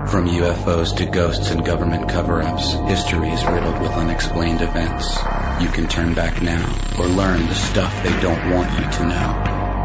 From UFOs to ghosts and government cover-ups, history is riddled with unexplained events. You can turn back now or learn the stuff they don't want you to know.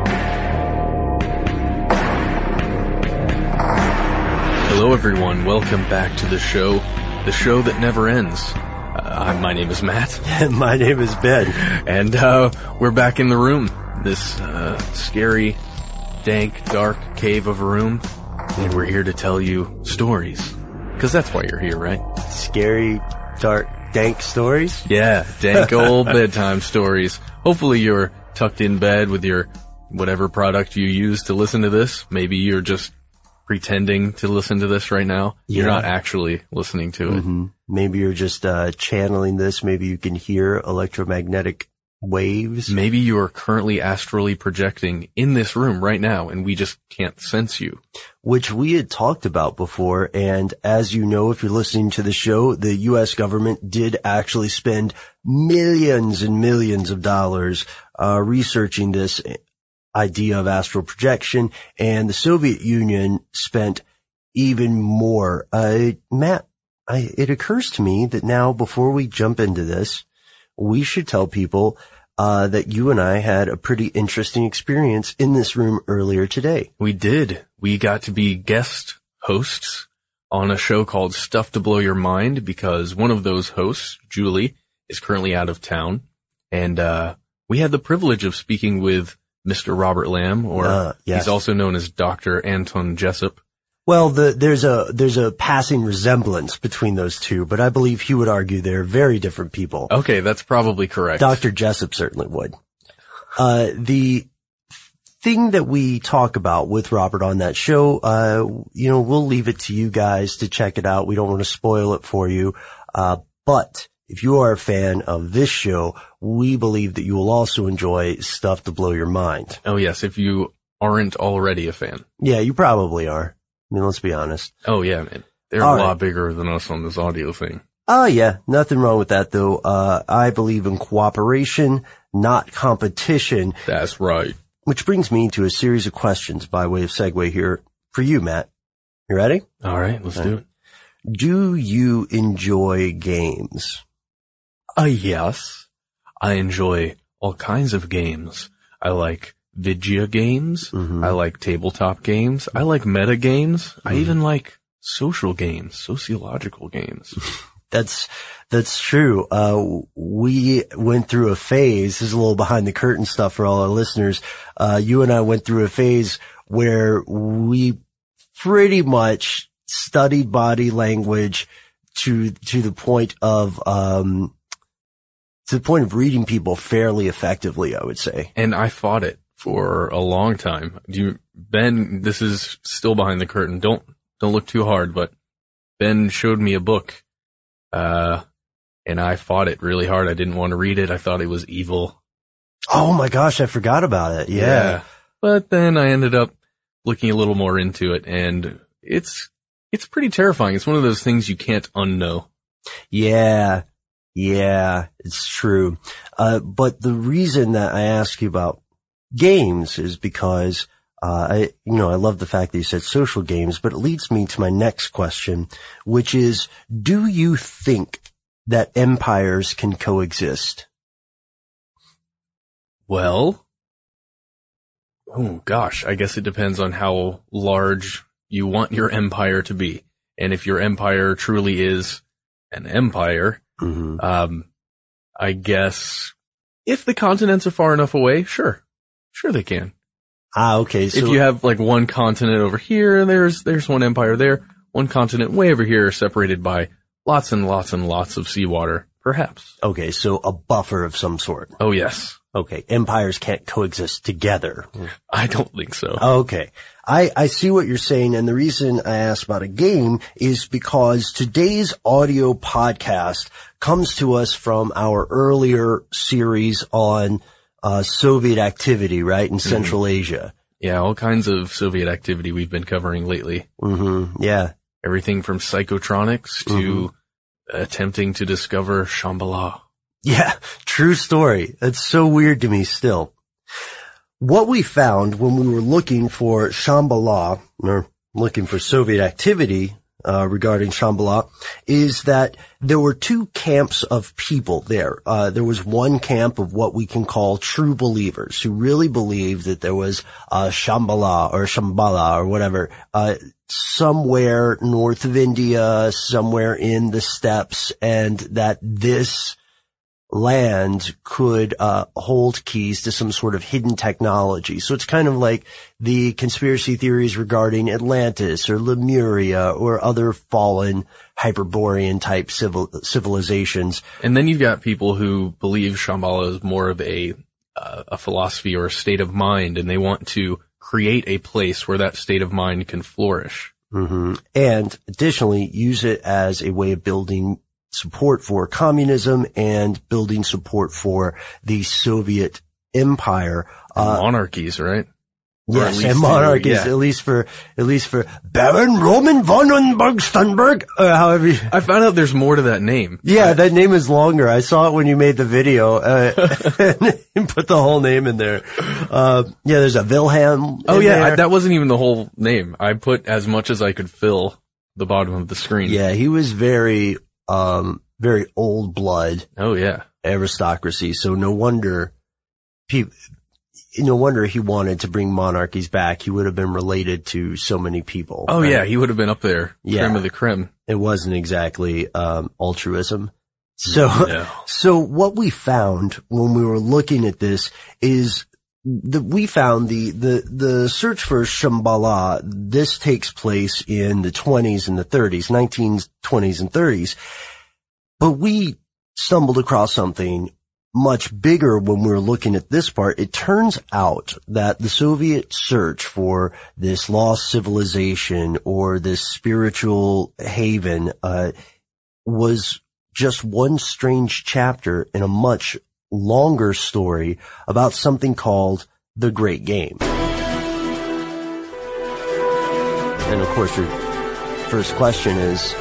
Hello everyone, welcome back to the show that never ends. My name is Matt. And my name is Ben. And we're back in the room. This scary, dank, dark cave of a room. And we're here to tell you stories. Because that's why you're here, right? Scary, dark, dank stories? Yeah, dank old bedtime stories. Hopefully you're tucked in bed with your whatever product you use to listen to this. Maybe you're just pretending to listen to this right now. Yeah. You're not actually listening to it. Mm-hmm. Maybe you're just channeling this. Maybe you can hear electromagnetic waves. Maybe you are currently astrally projecting in this room right now and we just can't sense you. Which we had talked about before, and as you know, if you're listening to the show, the U.S. government did actually spend millions and millions of dollars researching this idea of astral projection, and the Soviet Union spent even more. Matt, it occurs to me that now, before we jump into this, we should tell people that you and I had a pretty interesting experience in this room earlier today. We did. We got to be guest hosts on a show called Stuff to Blow Your Mind because one of those hosts, Julie, is currently out of town. And we had the privilege of speaking with Mr. Robert Lamb, or yes. He's also known as Dr. Anton Jessup. Well, there's a passing resemblance between those two, but I believe he would argue they're very different people. Okay, that's probably correct. Dr. Jessup certainly would. The thing that we talk about with Robert on that show, we'll leave it to you guys to check it out. We don't want to spoil it for you. But if you are a fan of this show, we believe that you will also enjoy Stuff to Blow Your Mind. Oh yes, if you aren't already a fan. Yeah, you probably are. I mean, let's be honest. Oh yeah, man. They're a lot bigger than us on this audio thing. Oh yeah, nothing wrong with that though. I believe in cooperation, not competition. That's right. Which brings me to a series of questions by way of segue here for you, Matt. You ready? All right, let's do it. Do you enjoy games? Yes. I enjoy all kinds of games. I like video games. Mm-hmm. I like tabletop games. I like meta games. Mm-hmm. I even like social games, sociological games. That's true. We went through a phase. This is a little behind the curtain stuff for all our listeners. You and I went through a phase where we pretty much studied body language to the point of reading people fairly effectively, I would say. And I fought it for a long time. Ben, this is still behind the curtain. Don't look too hard, but Ben showed me a book, and I fought it really hard. I didn't want to read it. I thought it was evil. Oh my gosh, I forgot about it. Yeah. But then I ended up looking a little more into it, and it's pretty terrifying. It's one of those things you can't unknow. Yeah, it's true. But the reason that I ask you about games is because, I love the fact that you said social games, but it leads me to my next question, which is, do you think that empires can coexist? Well, oh gosh, I guess it depends on how large you want your empire to be. And if your empire truly is an empire, mm-hmm. I guess if the continents are far enough away, sure they can. Okay. So if you have like one continent over here, there's one empire there, one continent way over here separated by lots and lots and lots of seawater, perhaps. Okay, so a buffer of some sort. Oh yes. Okay, empires can't coexist together. I don't think so. Okay. I see what you're saying, and the reason I asked about a game is because today's audio podcast comes to us from our earlier series on Soviet activity, right, in Central Asia. Yeah, all kinds of Soviet activity we've been covering lately. Mm-hmm. Yeah. Everything from psychotronics to attempting to discover Shambhala. Yeah, true story. That's so weird to me still. What we found when we were looking for Shambhala, or looking for Soviet activity, regarding Shambhala is that there were two camps of people there. There was one camp of what we can call true believers who really believed that there was Shambhala or whatever, somewhere north of India, somewhere in the steppes, and that this land could hold keys to some sort of hidden technology. So it's kind of like the conspiracy theories regarding Atlantis or Lemuria or other fallen Hyperborean type civilizations. And then you've got people who believe Shambhala is more of a philosophy or a state of mind, and they want to create a place where that state of mind can flourish. Mm-hmm. And additionally, use it as a way of building support for communism and building support for the Soviet Empire. Monarchies, right? Yes, and monarchies, at least for Baron Roman von Unberg-Stunberg, however you... I found out there's more to that name. Yeah, that name is longer. I saw it when you made the video, and put the whole name in there. There's a Wilhelm. Oh yeah, that wasn't even the whole name. I put as much as I could fill the bottom of the screen. Yeah, he was very old blood. Oh yeah. Aristocracy. So no wonder he wanted to bring monarchies back. He would have been related to so many people. Oh right? Yeah, he would have been up there. Yeah. Creme of the creme. It wasn't exactly, altruism. So what we found when we were looking at this is we found the search for Shambhala. This takes place in the 1920s and 30s. But we stumbled across something much bigger when we were looking at this part. It turns out that the Soviet search for this lost civilization or this spiritual haven was just one strange chapter in a much longer story about something called the Great Game. And of course, your first question is,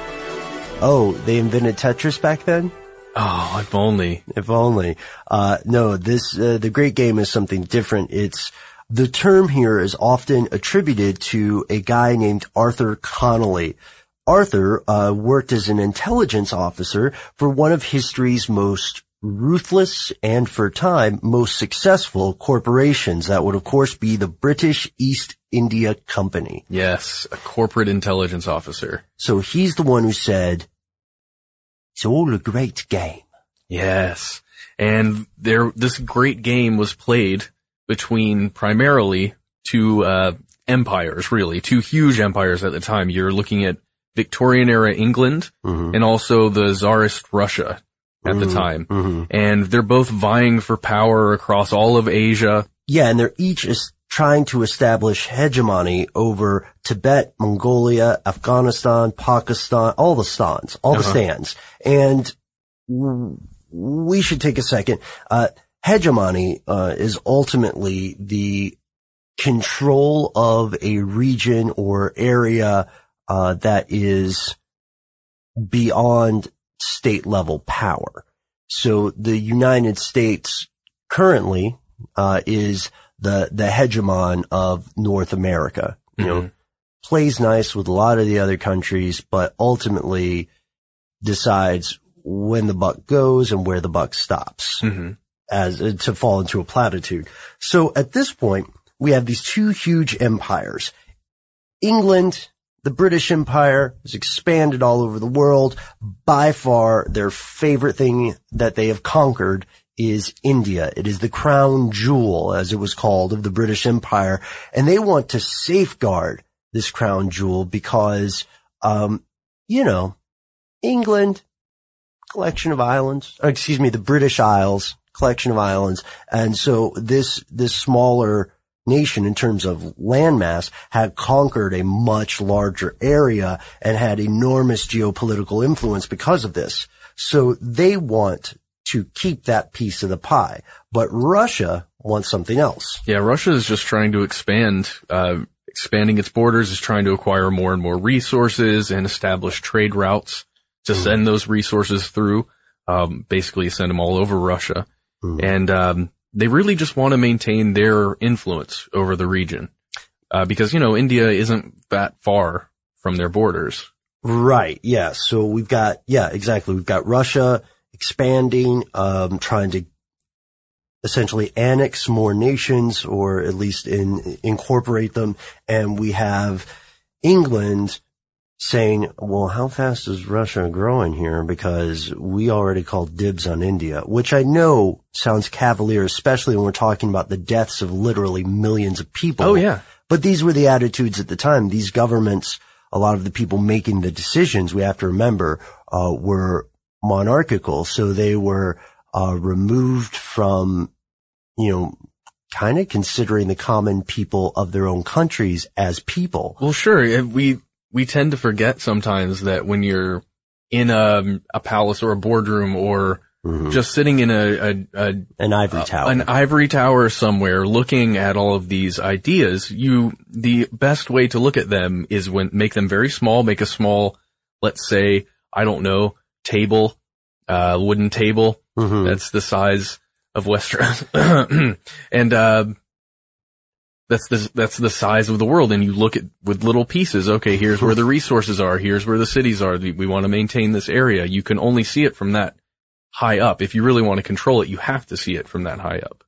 they invented Tetris back then? Oh, if only. If only. No, the Great Game is something different. The term here is often attributed to a guy named Arthur Connolly. Arthur, worked as an intelligence officer for one of history's most ruthless and, for a time, most successful corporations. That would, of course, be the British East India Company. Yes, a corporate intelligence officer. So he's the one who said, it's all a great game. Yes. And this great game was played between primarily two empires, really. Two huge empires at the time. You're looking at Victorian-era England and also the Tsarist Russia at the time. Mm-hmm. And they're both vying for power across all of Asia. Yeah, and they're each trying to establish hegemony over Tibet, Mongolia, Afghanistan, Pakistan, all the stands. And we should take a second. Hegemony is ultimately the control of a region or area that is beyond state level power. So the United States currently is the hegemon of North America. Plays nice with a lot of the other countries, but ultimately decides when the buck goes and where the buck stops, as to fall into a platitude. So at this point, we have these two huge empires. England, the British Empire, has expanded all over the world. By far, their favorite thing that they have conquered is India. It is the crown jewel, as it was called, of the British Empire. And they want to safeguard this crown jewel because, England, collection of islands, the British Isles, collection of islands. And so this smaller nation in terms of landmass had conquered a much larger area and had enormous geopolitical influence because of this. So they want to keep that piece of the pie, but Russia wants something else. Yeah, Russia is just trying to expanding its borders, is trying to acquire more and more resources and establish trade routes to send those resources through, basically send them all over Russia. And they really just want to maintain their influence over the region, because, India isn't that far from their borders. Right. Yeah. So we've got, exactly. We've got Russia expanding, trying to essentially annex more nations, or at least incorporate them. And we have England saying, well, how fast is Russia growing here? Because we already called dibs on India, which I know sounds cavalier, especially when we're talking about the deaths of literally millions of people. Oh, yeah. But these were the attitudes at the time. These governments, a lot of the people making the decisions, we have to remember, were monarchical. So they were removed from, kind of considering the common people of their own countries as people. Well, sure. We tend to forget sometimes that when you're in a palace or a boardroom, or just sitting in an ivory tower somewhere looking at all of these ideas, the best way to look at them is make them very small, make a small, let's say, I don't know, table, wooden table. That's the size of Westeros. And, that's the size of the world. And you look at with little pieces. Okay, here's where the resources are. Here's where the cities are. We want to maintain this area. You can only see it from that high up. If you really want to control it, you have to see it from that high up.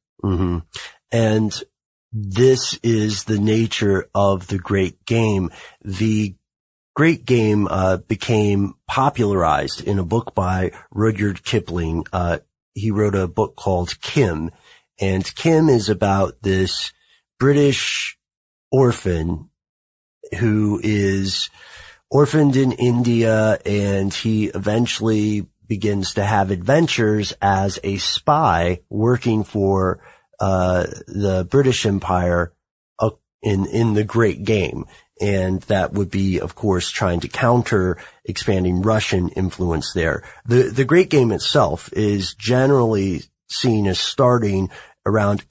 And this is the nature of the Great Game. The Great Game became popularized in a book by Rudyard Kipling. He wrote a book called Kim, and Kim is about this British orphan who is orphaned in India, and he eventually begins to have adventures as a spy working for the British Empire in the Great Game. And that would be, of course, trying to counter expanding Russian influence there. The Great Game itself is generally seen as starting around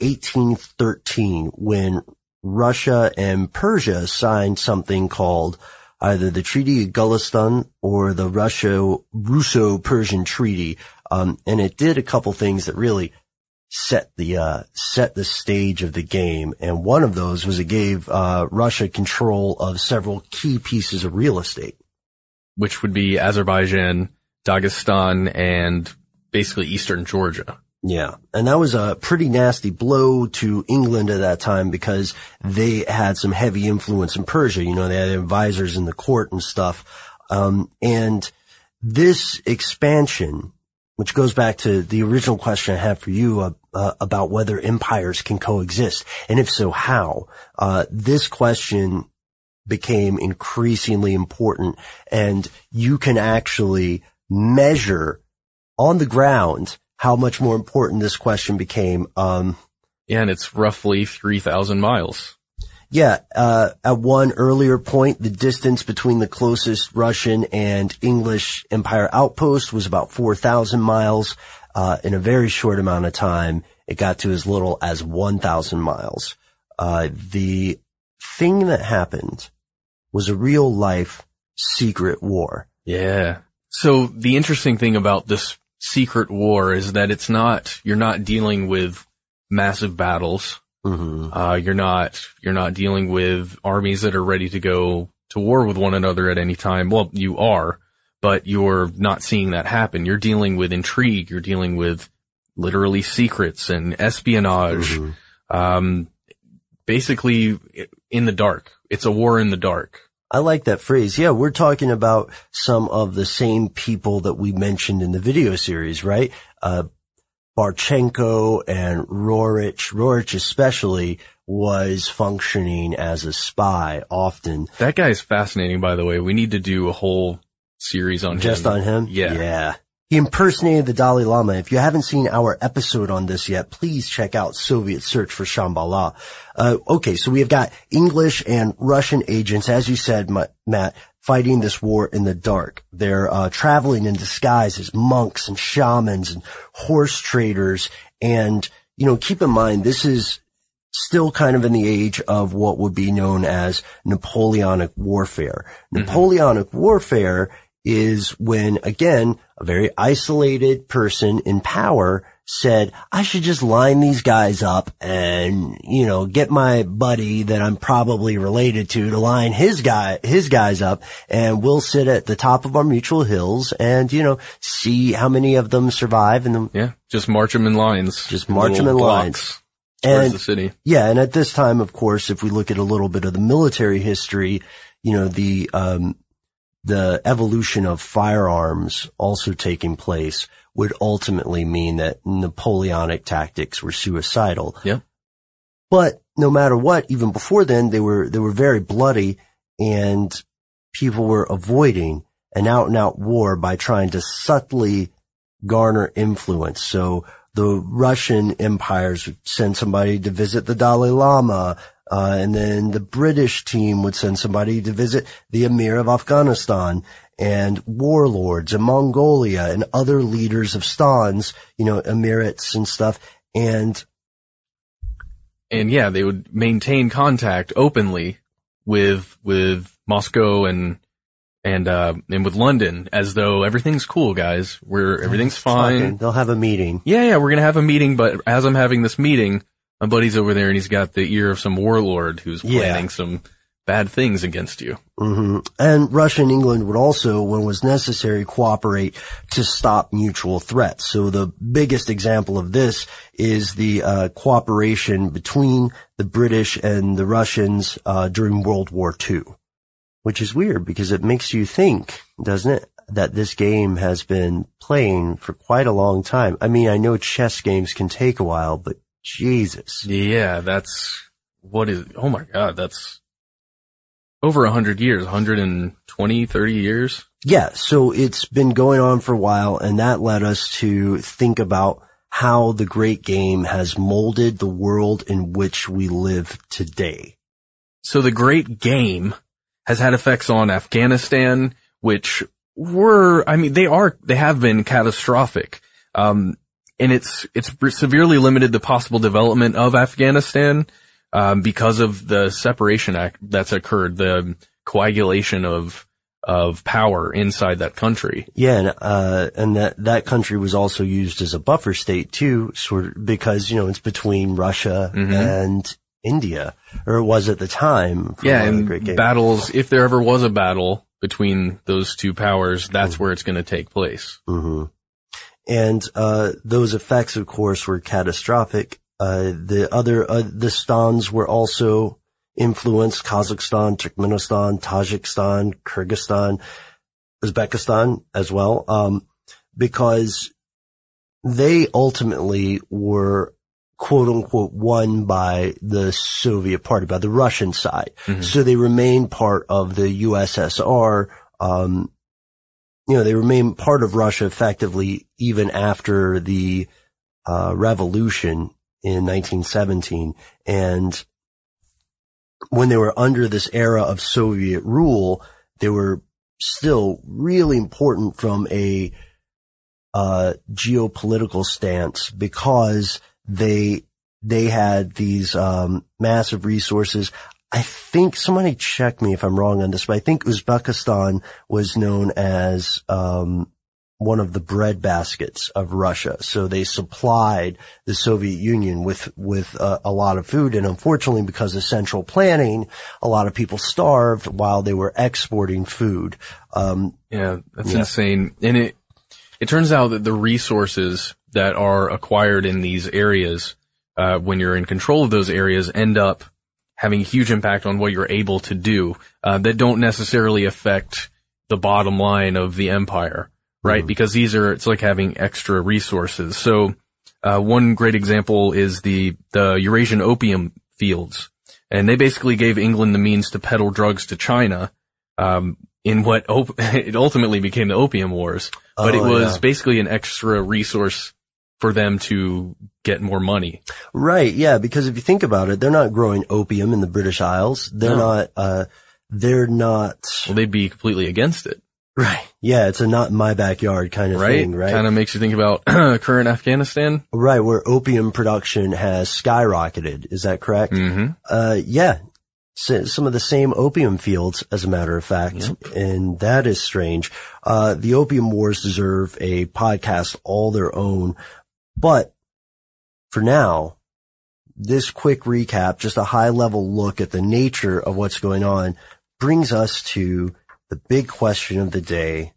1813, when Russia and Persia signed something called either the Treaty of Gulistan or the Russo-Persian Treaty. And it did a couple things that really set the stage of the game. And one of those was it gave Russia control of several key pieces of real estate, which would be Azerbaijan, Dagestan, and basically eastern Georgia. Yeah. And that was a pretty nasty blow to England at that time, because they had some heavy influence in Persia. They had advisors in the court and stuff. And this expansion, which goes back to the original question I had for you about whether empires can coexist, and if so, how. This question became increasingly important, and you can actually measure on the ground how much more important this question became. And it's roughly 3,000 miles. Yeah, at one earlier point, the distance between the closest Russian and English Empire outpost was about 4,000 miles. In a very short amount of time, it got to as little as 1,000 miles. The thing that happened was a real life secret war. Yeah. So the interesting thing about this secret war is that you're not dealing with massive battles. You're not dealing with armies that are ready to go to war with one another at any time. Well, you are, but you're not seeing that happen. You're dealing with intrigue. You're dealing with literally secrets and espionage. Basically in the dark. It's a war in the dark. I like that phrase. Yeah, we're talking about some of the same people that we mentioned in the video series, right? Barchenko and Rorich. Rorich especially was functioning as a spy often. That guy is fascinating, by the way. We need to do a whole series on him. Just on him? Yeah. Yeah. He impersonated the Dalai Lama. If you haven't seen our episode on this yet, please check out Soviet Search for Shambhala. Okay, so we have got English and Russian agents, as you said, Matt, fighting this war in the dark. They're traveling in disguise as monks and shamans and horse traders. And, keep in mind, this is still kind of in the age of what would be known as Napoleonic warfare. Napoleonic warfare is when, again, a very isolated person in power said, I should just line these guys up and, get my buddy that I'm probably related to line his guys up, and we'll sit at the top of our mutual hills and, see how many of them survive. And just march them in lines. Just march them in lines. Towards the city. Yeah. And at this time, of course, if we look at a little bit of the military history, the evolution of firearms also taking place would ultimately mean that Napoleonic tactics were suicidal. Yeah. But no matter what, even before then, they were very bloody, and people were avoiding an out and out war by trying to subtly garner influence. So the Russian empires would send somebody to visit the Dalai Lama, and then the British team would send somebody to visit the Emir of Afghanistan, and warlords in Mongolia and other leaders of stans, emirates and stuff. And yeah, they would maintain contact openly with Moscow and with London, as though everything's cool, guys. Everything's fine. They'll have a meeting. Yeah, we're gonna have a meeting, but as I'm having this meeting, my buddy's over there and he's got the ear of some warlord who's planning some bad things against you. Mm-hmm. And Russia and England would also, when it was necessary, cooperate to stop mutual threats. So the biggest example of this is the cooperation between the British and the Russians during World War II, which is weird because it makes you think, doesn't it, that this game has been playing for quite a long time. I mean, I know chess games can take a while, but Jesus. Yeah, oh my God, that's over 100 years, 120, 30 years. Yeah, so it's been going on for a while, and that led us to think about how the great game has molded the world in which we live today. So the great game has had effects on Afghanistan, which they have been catastrophic. And it's severely limited the possible development of Afghanistan, because of the separation act that's occurred, the coagulation of power inside that country. Yeah, and that country was also used as a buffer state too, because, it's between Russia and India, or it was at the time. Yeah, and battles, if there ever was a battle between those two powers, that's where it's going to take place. Mm-hmm. And those effects, of course, were catastrophic. The stans were also influenced: Kazakhstan, Turkmenistan, Tajikistan, Kyrgyzstan, Uzbekistan as well, because they ultimately were quote unquote won by the Soviet party, by the Russian side. Mm-hmm. So they remained part of the USSR. They remained part of Russia effectively even after the revolution in 1917. And when they were under this era of Soviet rule, they were still really important from a geopolitical stance, because they had these massive resources. I think, somebody check me if I'm wrong on this, but I think Uzbekistan was known as one of the bread baskets of Russia. So they supplied the Soviet Union with a lot of food. And unfortunately, because of central planning, a lot of people starved while they were exporting food. That's insane. And it turns out that the resources that are acquired in these areas, when you're in control of those areas, end up having a huge impact on what you're able to do, that don't necessarily affect the bottom line of the empire. Right? Mm-hmm. Because it's like having extra resources. So, one great example is the Eurasian opium fields. And they basically gave England the means to peddle drugs to China, in what it ultimately became the Opium Wars. But it was basically an extra resource for them to get more money. Right. Yeah. Because if you think about it, they're not growing opium in the British Isles. They're not. Well, they'd be completely against it. Right. Yeah, it's a not in my backyard kind of thing, right? Kind of makes you think about current Afghanistan. Right, where opium production has skyrocketed. Is that correct? Mm-hmm. Yeah. So, some of the same opium fields, as a matter of fact. Yep. And that is strange. The Opium Wars deserve a podcast all their own. But for now, this quick recap, just a high level look at the nature of what's going on, brings us to the big question of the day.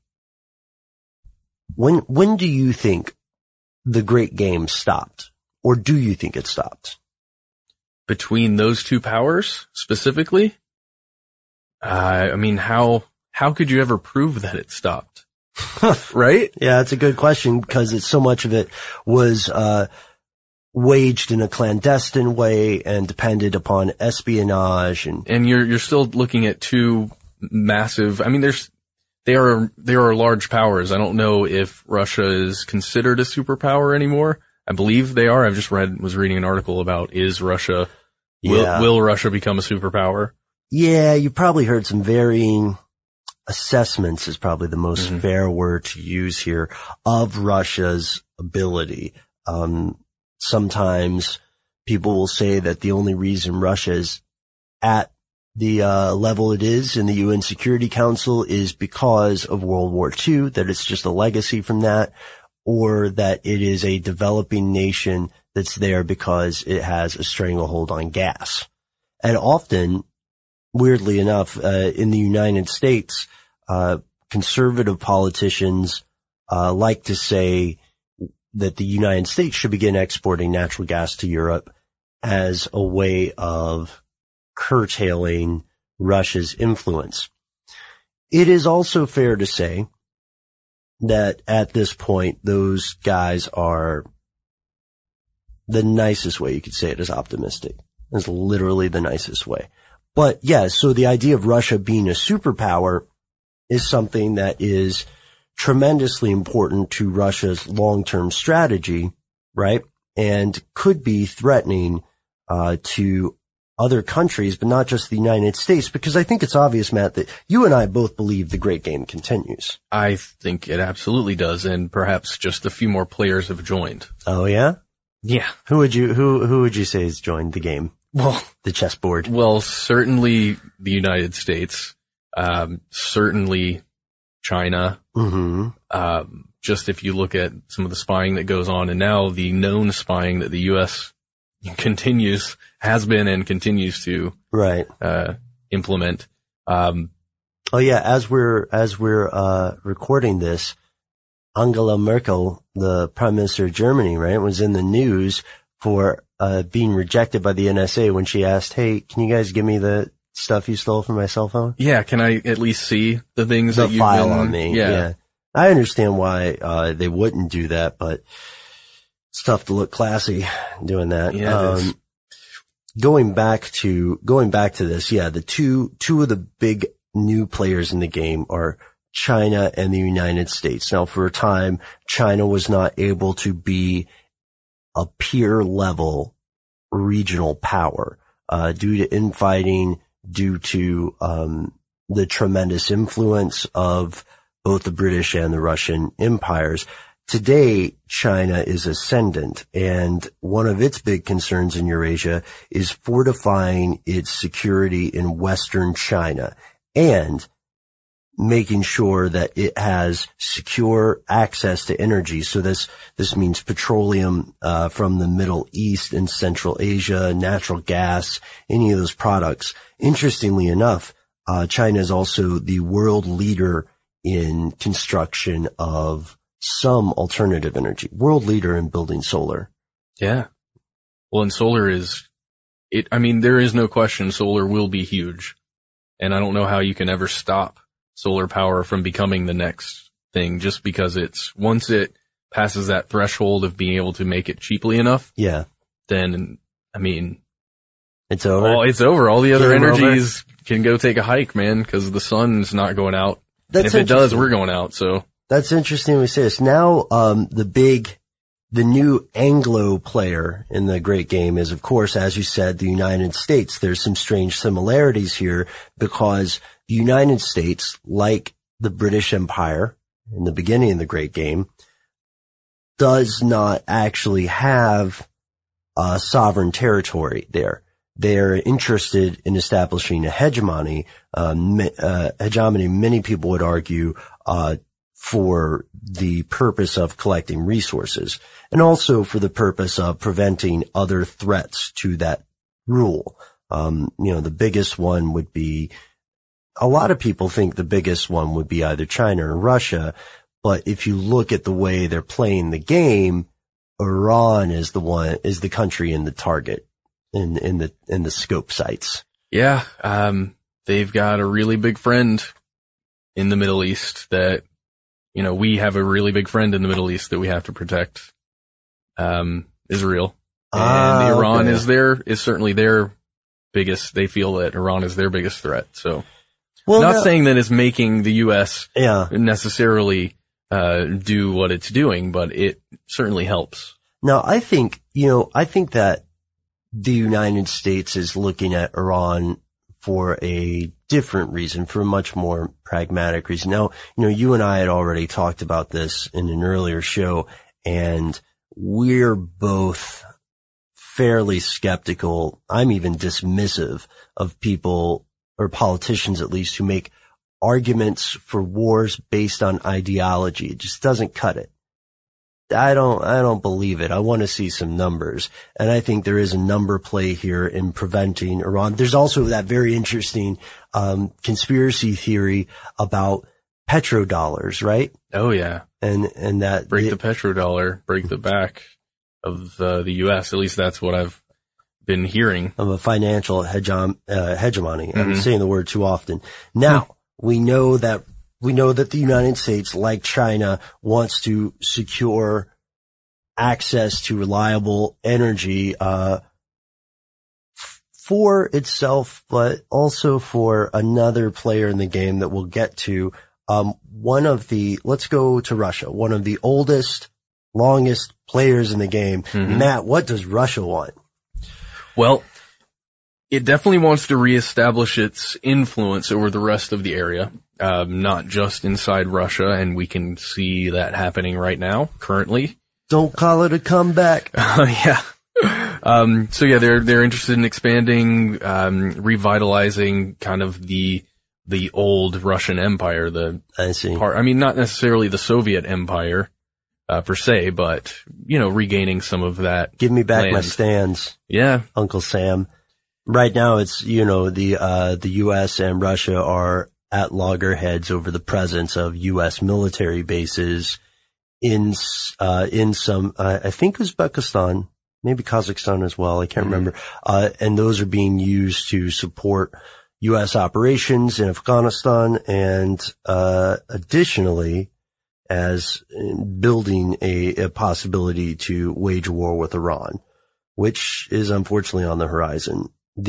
When do you think the Great Game stopped? Or do you think it stopped? Between those two powers, specifically? I mean, how could you ever prove that it stopped? Right? Yeah, it's a good question because so much of it was, waged in a clandestine way and depended upon espionage and you're still looking at two massive, I mean, they are large powers. I don't know if Russia is considered a superpower anymore. I believe they are. Was reading an article about, is Russia, will Russia become a superpower? Yeah, you probably heard some varying assessments is probably the most fair word to use here of Russia's ability. Sometimes people will say that the only reason Russia is at the level it is in the UN Security Council is because of World War II, that it's just a legacy from that, or that it is a developing nation that's there because it has a stranglehold on gas. And often, weirdly enough, in the United States, conservative politicians like to say that the United States should begin exporting natural gas to Europe as a way of curtailing Russia's influence. It is also fair to say that at this point, those guys are, the nicest way you could say it is optimistic. It's literally the nicest way. But yeah, so the idea of Russia being a superpower is something that is tremendously important to Russia's long-term strategy, right? And could be threatening to other countries, but not just the United States, because I think it's obvious, Matt, that you and I both believe the Great Game continues. I think it absolutely does, and perhaps just a few more players have joined. Oh yeah? Yeah. Who would you say has joined the game? Well, the chessboard. Well, certainly the United States, certainly China. Just if you look at some of the spying that goes on, and now the known spying that the U.S. has been and continues to implement. Oh yeah, as we're recording this, Angela Merkel, the Prime Minister of Germany, right, was in the news for being rejected by the NSA when she asked, "Hey, can you guys give me the stuff you stole from my cell phone?" Yeah, can I at least see the things the that you've file been on me? Yeah. I understand why they wouldn't do that, but it's tough to look classy doing that. Yeah, it is. Going back to this, yeah, the two of the big new players in the game are China and the United States. Now, for a time, China was not able to be a peer level regional power, due to infighting, due to, the tremendous influence of both the British and the Russian empires. Today, China is ascendant, and one of its big concerns in Eurasia is fortifying its security in Western China and making sure that it has secure access to energy. So this means petroleum from the Middle East and Central Asia, natural gas, any of those products. Interestingly enough, China is also the world leader in construction of some alternative energy, world leader in building solar. Yeah. Well, and solar there is no question solar will be huge. And I don't know how you can ever stop solar power from becoming the next thing, just because once it passes that threshold of being able to make it cheaply enough. Yeah. Then, it's over. Well, it's over. All the other energies can go take a hike, man, because the sun's not going out. And if it does, we're going out, so. That's interesting we say this. Now, the new Anglo player in the Great Game is, of course, as you said, the United States. There's some strange similarities here because the United States, like the British Empire in the beginning of the Great Game, does not actually have a sovereign territory there. They're interested in establishing a hegemony. Many people would argue, for the purpose of collecting resources and also for the purpose of preventing other threats to that rule. The biggest one would be, a lot of people think the biggest one would be either China or Russia, but if you look at the way they're playing the game, Iran is the country in the target in the scope sites. Yeah. They've got a really big friend in the Middle East that, we have a really big friend in the Middle East that we have to protect. Israel. And Iran is certainly their biggest, they feel that Iran is their biggest threat. So, saying that it's making the U.S. necessarily do what it's doing, but it certainly helps. Now, I think that the United States is looking at Iran for a different reason, for a much more pragmatic reason. Now, you and I had already talked about this in an earlier show, and we're both fairly skeptical. I'm even dismissive of people, or politicians at least, who make arguments for wars based on ideology. It just doesn't cut it. I don't believe it. I want to see some numbers. And I think there is a number play here in preventing Iran. There's also that very interesting, conspiracy theory about petrodollars, right? Oh yeah. And that break the petrodollar, break the back of the U.S. At least that's what I've been hearing. Of a financial hegemony. I'm saying the word too often. Now, we know that the United States, like China, wants to secure access to reliable energy, for itself, but also for another player in the game that we'll get to. Let's go to Russia, one of the oldest, longest players in the game. Matt, what does Russia want? Well, it definitely wants to reestablish its influence over the rest of the area, not just inside Russia, and we can see that happening right now, currently. Don't call it a comeback. Yeah. They're interested in expanding, revitalizing kind of the old Russian Empire, I see. Not necessarily the Soviet Empire, per se, but, regaining some of that. Give me back land. my stands. Yeah. Uncle Sam. Right now it's, the U.S. and Russia are at loggerheads over the presence of U.S. military bases in some, I think Uzbekistan, maybe Kazakhstan as well. I can't remember. And those are being used to support U.S. operations in Afghanistan and, additionally, as building a possibility to wage a war with Iran, which is unfortunately on the horizon.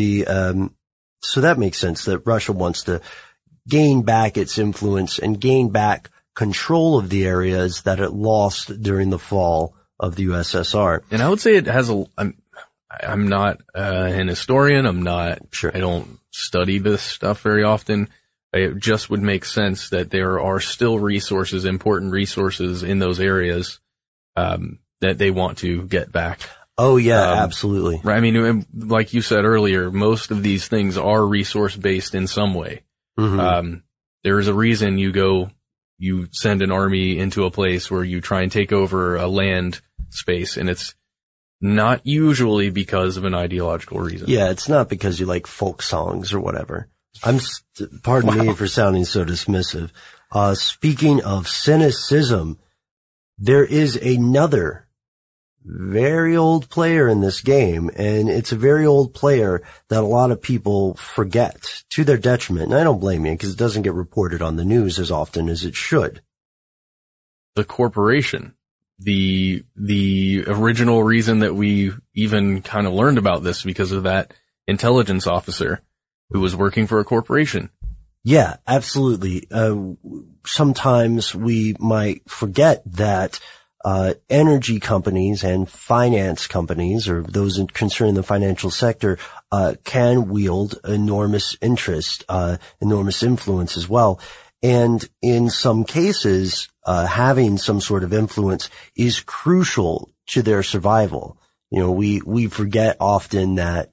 So that makes sense that Russia wants to gain back its influence and gain back control of the areas that it lost during the fall of the USSR. And I would say it has I'm not an historian. I'm not sure. I don't study this stuff very often. It just would make sense that there are still resources, important resources in those areas, that they want to get back. Oh yeah, absolutely. Right. Like you said earlier, most of these things are resource based in some way. There is a reason you send an army into a place where you try and take over a land space, and it's not usually because of an ideological reason. Yeah, it's not because you like folk songs or whatever. Pardon me for sounding so dismissive. Speaking of cynicism, there is another very old player in this game, and it's a very old player that a lot of people forget to their detriment. And I don't blame you, because it doesn't get reported on the news as often as it should. The corporation. The original reason that we even kind of learned about this because of that intelligence officer who was working for a corporation. Yeah, absolutely. Sometimes we might forget that energy companies and finance companies, or those concerned in the financial sector, can wield enormous interest, enormous influence as well. And in some cases, having some sort of influence is crucial to their survival. We forget often that,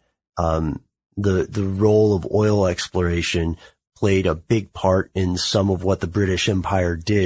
the role of oil exploration played a big part in some of what the British Empire did,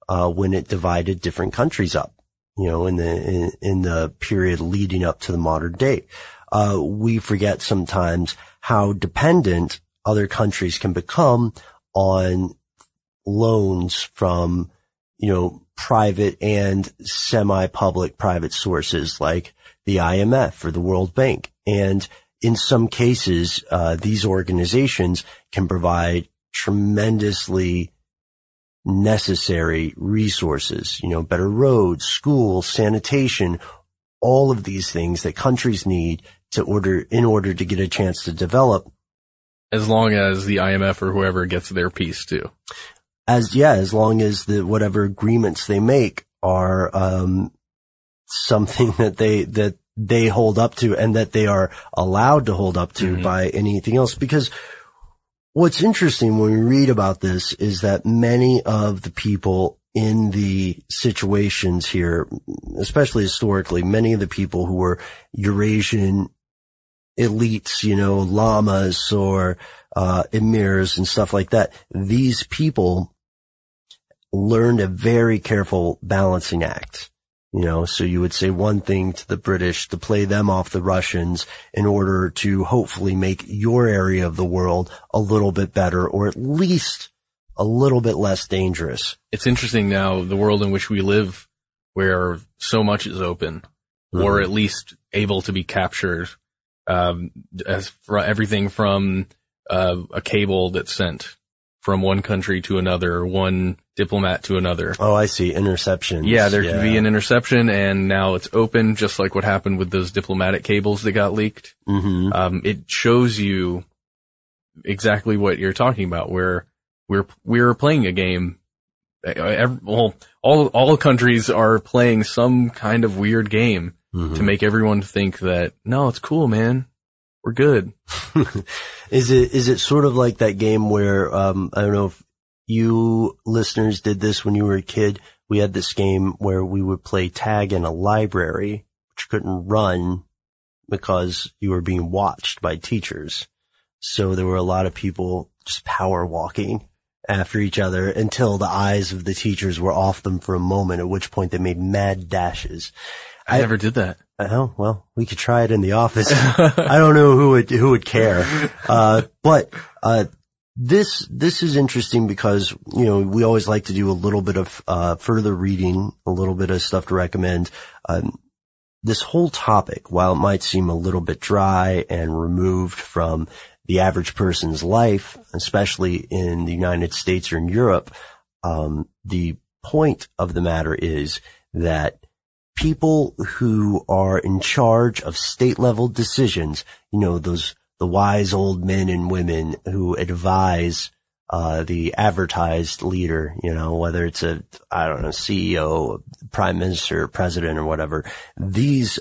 when it divided different countries up, you know, in the period leading up to the modern day. We forget sometimes how dependent other countries can become on loans from, you know, private and semi-public private sources like the IMF or the World Bank. And in some cases, these organizations can provide tremendously necessary resources, you know, better roads, schools, sanitation, all of these things that countries need in order to get a chance to develop. As long as the IMF or whoever gets their piece too. As long as whatever agreements they make are, something that they hold up to and that they are allowed to hold up to by anything else. Because what's interesting when we read about this is that many of the people in the situations here, especially historically, many of the people who were Eurasian elites, you know, lamas or emirs and stuff like that, these people learned a very careful balancing act. You know, so you would say one thing to the British to play them off the Russians in order to hopefully make your area of the world a little bit better, or at least a little bit less dangerous. It's interesting now, the world in which we live, where so much is open, or at least able to be captured, as for everything from a cable that's sent from one country to another, one diplomat to another. Oh, I see. Interceptions. Yeah, there could be an interception, and now it's open, just like what happened with those diplomatic cables that got leaked. It shows you exactly what you're talking about, where we're playing a game. All countries are playing some kind of weird game to make everyone think that, no, it's cool, man. We're good. Is it sort of like that game where, I don't know if you listeners did this when you were a kid. We had this game where we would play tag in a library, which couldn't run because you were being watched by teachers. So there were a lot of people just power walking after each other until the eyes of the teachers were off them for a moment, at which point they made mad dashes. I never did that. Oh, well, we could try it in the office. I don't know who would care. But this is interesting because, you know, we always like to do a little bit of, further reading, a little bit of stuff to recommend. This whole topic, while it might seem a little bit dry and removed from the average person's life, especially in the United States or in Europe, the point of the matter is that people who are in charge of state level decisions, you know, the wise old men and women who advise, the advertised leader, you know, whether it's CEO, prime minister, president or whatever, these,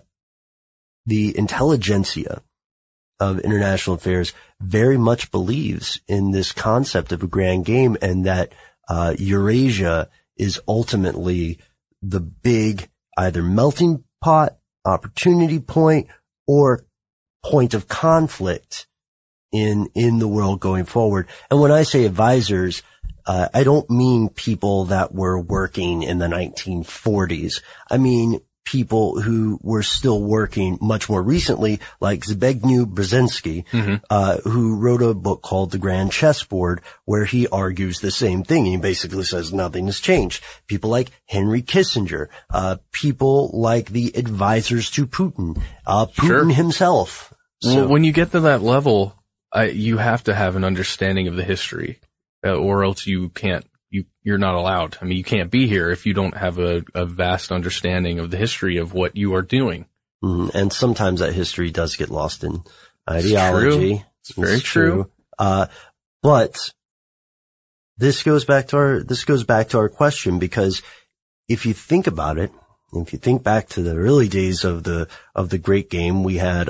the intelligentsia of international affairs very much believes in this concept of a grand game, and that, Eurasia is ultimately the big either melting pot, opportunity point, or point of conflict in the world going forward. And when I say advisors, I don't mean people that were working in the 1940s. I mean people who were still working much more recently, like Zbigniew Brzezinski, who wrote a book called The Grand Chessboard, where he argues the same thing. He basically says nothing has changed. People like Henry Kissinger, people like the advisors to Putin, Putin himself. So, when you get to that level, you have to have an understanding of the history, or else you're not allowed. I mean, you can't be here if you don't have a vast understanding of the history of what you are doing. And sometimes that history does get lost in ideology. It's very true. But this goes back to our question, because if you think about it, if you think back to the early days of the great game, we had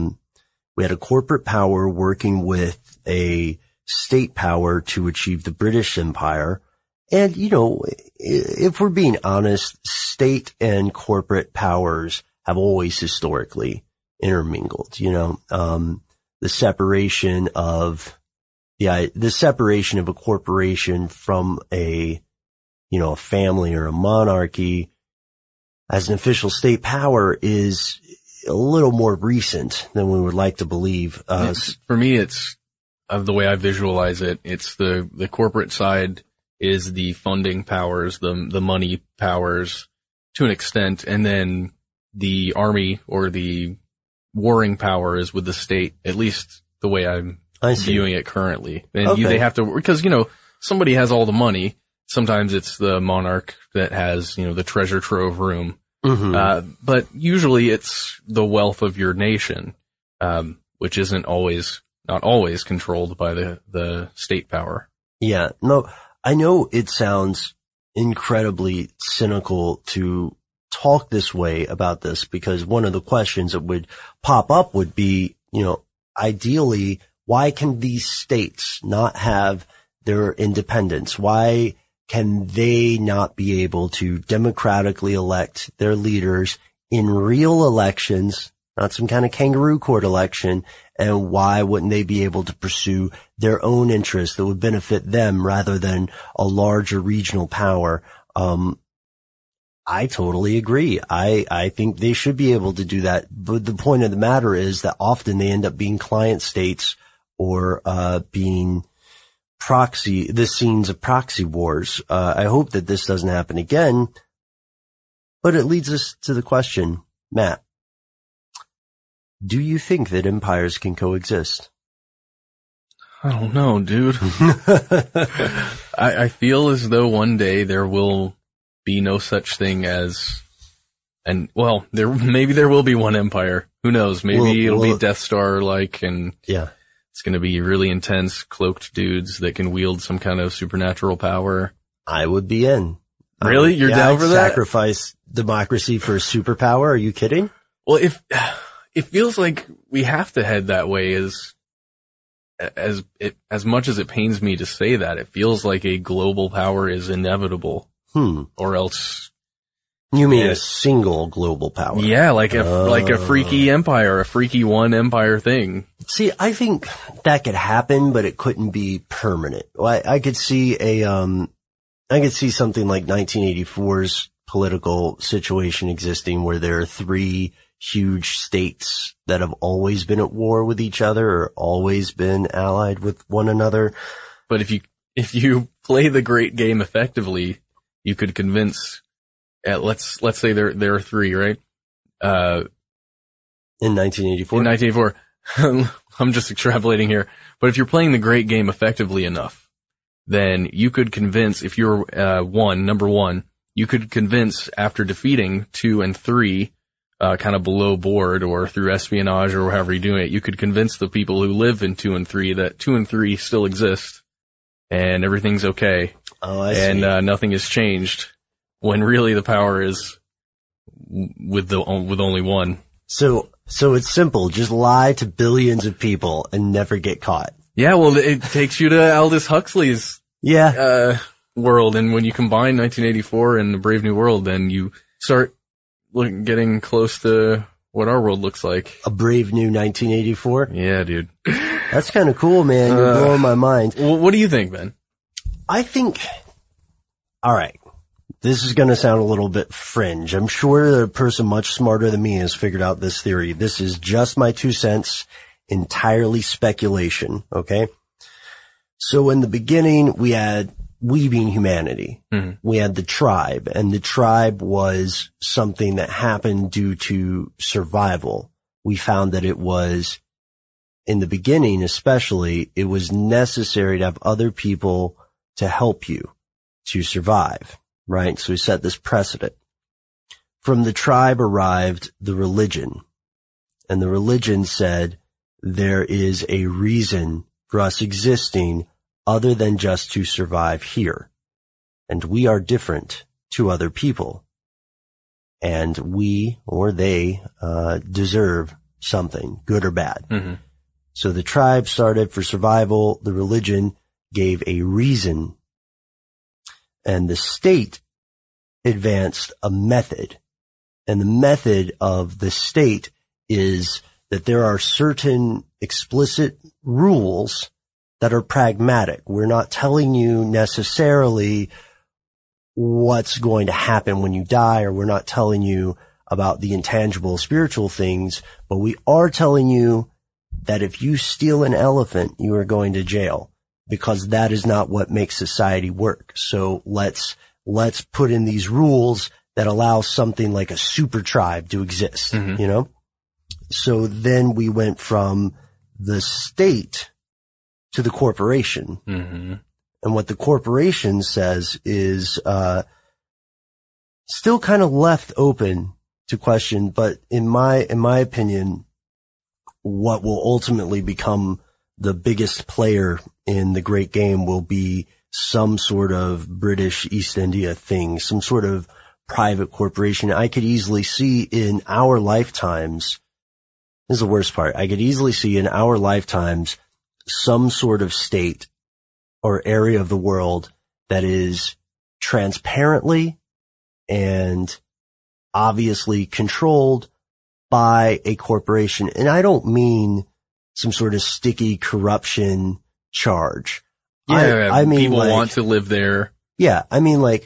a corporate power working with a state power to achieve the British Empire. And, you know, if we're being honest, state and corporate powers have always historically intermingled, you know, the separation of a corporation from a a family or a monarchy as an official state power is a little more recent than we would like to believe. For me, it's the way I visualize it. It's the corporate side is the funding powers, the money powers to an extent, and then the army or the warring power is with the state, at least the way I'm viewing it currently. And they have to, because, somebody has all the money. Sometimes it's the monarch that has, the treasure trove room. Mm-hmm. But usually it's the wealth of your nation, which isn't not always controlled by the state power. Yeah. No, I know it sounds incredibly cynical to talk this way about this, because one of the questions that would pop up would be, ideally, why can these states not have their independence? Why can they not be able to democratically elect their leaders in real elections, not some kind of kangaroo court election? And why wouldn't they be able to pursue their own interests that would benefit them rather than a larger regional power? I totally agree. I think they should be able to do that. But the point of the matter is that often they end up being client states or being the scenes of proxy wars. I hope that this doesn't happen again. But it leads us to the question, Matt, do you think that empires can coexist? I don't know, dude. I feel as though one day there will be no such thing as, maybe there will be one empire. Who knows? Maybe it'll be Death Star-like, and it's going to be really intense, cloaked dudes that can wield some kind of supernatural power. I would be in. Really? You're down for that? Sacrifice democracy for a superpower? Are you kidding? Well, it feels like we have to head that way as much as it pains me to say that, it feels like a global power is inevitable. Or else. You mean a single global power? Yeah, like a freaky empire, a freaky one empire thing. See, I think that could happen, but it couldn't be permanent. I could see something like 1984's political situation existing where there are three huge states that have always been at war with each other or always been allied with one another. But if you play the great game effectively, you could convince, let's say there are three, right? In 1984? In 1984. I'm just extrapolating here. But if you're playing the great game effectively enough, then you could convince, if you're, number one, you could convince after defeating 2 and 3, kind of below board or through espionage or however you're doing it, you could convince the people who live in 2 and 3 that 2 and 3 still exist and everything's okay. Oh, I see. And nothing has changed, when really the power is with only one. So it's simple. Just lie to billions of people and never get caught. Yeah, well, it takes you to Aldous Huxley's world, and when you combine 1984 and the Brave New World, then you start getting close to what our world looks like. A brave new 1984? Yeah, dude. That's kind of cool, man. You're blowing my mind. What do you think, Ben? I think, all right, this is going to sound a little bit fringe. I'm sure that a person much smarter than me has figured out this theory. This is just my 2 cents, entirely speculation, okay? So in the beginning, we being humanity, we had the tribe, and the tribe was something that happened due to survival. We found that it was, in the beginning especially, it was necessary to have other people to help you to survive, right? So we set this precedent. From the tribe arrived the religion, and the religion said there is a reason for us existing other than just to survive here. And we are different to other people. And we, or they, deserve something, good or bad. Mm-hmm. So the tribe started for survival. The religion gave a reason. And the state advanced a method. And the method of the state is that there are certain explicit rules that are pragmatic. We're not telling you necessarily what's going to happen when you die, or we're not telling you about the intangible spiritual things, but we are telling you that if you steal an elephant, you are going to jail, because that is not what makes society work. So let's put in these rules that allow something like a super tribe to exist, you know? So then we went from the state to the corporation. And what the corporation says is, still kind of left open to question, but in my opinion, what will ultimately become the biggest player in the great game will be some sort of British East India thing, some sort of private corporation. I could easily see in our lifetimes, this is the worst part, I could easily see in our lifetimes some sort of state or area of the world that is transparently and obviously controlled by a corporation. And I don't mean some sort of sticky corruption charge. Yeah, I mean people like, want to live there. Yeah, I mean like,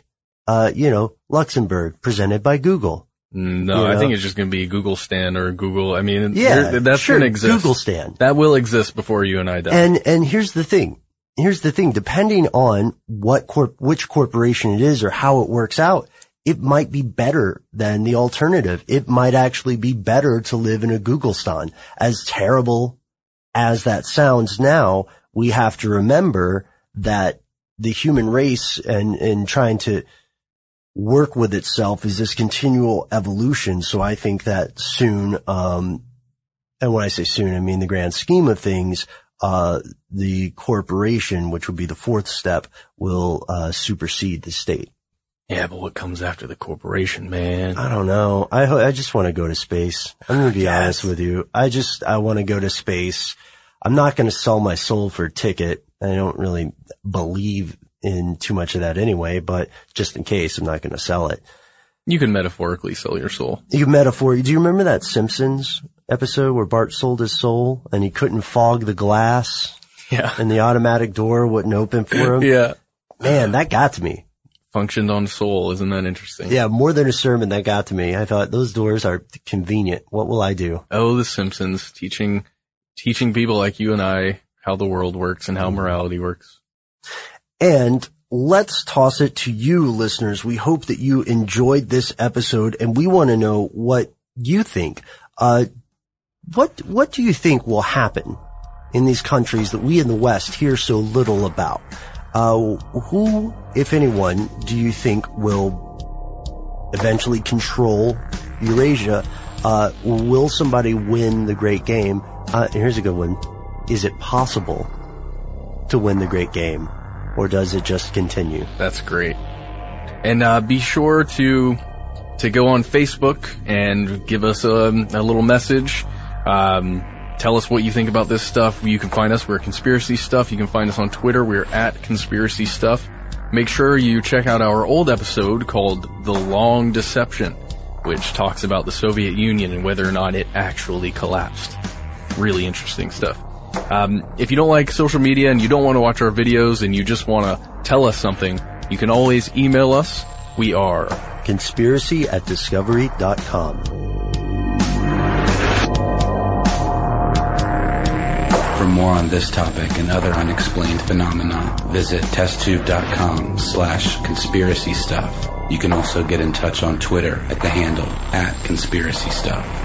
Luxembourg presented by Google. No, I think it's just going to be Google Stan or Google. I mean, yeah, that's sure, going to exist. Google Stan. That will exist before you and I die. And here's the thing. Depending on which corporation it is or how it works out, it might be better than the alternative. It might actually be better to live in a Googlestan. As terrible as that sounds now, we have to remember that the human race and trying to work with itself is this continual evolution. So I think that soon, and when I say soon, I mean the grand scheme of things, the corporation, which would be the fourth step, will supersede the state. Yeah, but what comes after the corporation, man? I don't know. I just want to go to space. I'm going to be honest with you. I want to go to space. I'm not going to sell my soul for a ticket. I don't really believe in too much of that anyway, but just in case, I'm not going to sell it. You can metaphorically sell your soul. Do you remember that Simpsons episode where Bart sold his soul and he couldn't fog the glass? Yeah. And the automatic door wouldn't open for him? Yeah. Man, that got to me. Functioned on soul. Isn't that interesting? Yeah, more than a sermon, that got to me. I thought, those doors are convenient. What will I do? Oh, the Simpsons teaching people like you and I how the world works and how morality works. And let's toss it to you, listeners. We hope that you enjoyed this episode, and we want to know what you think. What do you think will happen in these countries that we in the West hear so little about? Who, if anyone, do you think will eventually control Eurasia? Will somebody win the great game? Here's a good one. Is it possible to win the great game, or does it just continue? That's great. And be sure to go on Facebook and give us a little message. Tell us what you think about this stuff. You can find us. We're Conspiracy Stuff. You can find us on Twitter. We're at Conspiracy Stuff. Make sure you check out our old episode called The Long Deception, which talks about the Soviet Union and whether or not it actually collapsed. Really interesting stuff. If you don't like social media and you don't want to watch our videos and you just want to tell us something, you can always email us. We are conspiracy@discovery.com. For more on this topic and other unexplained phenomena, visit testtube.com/conspiracy stuff. You can also get in touch on Twitter at the handle @conspiracy stuff.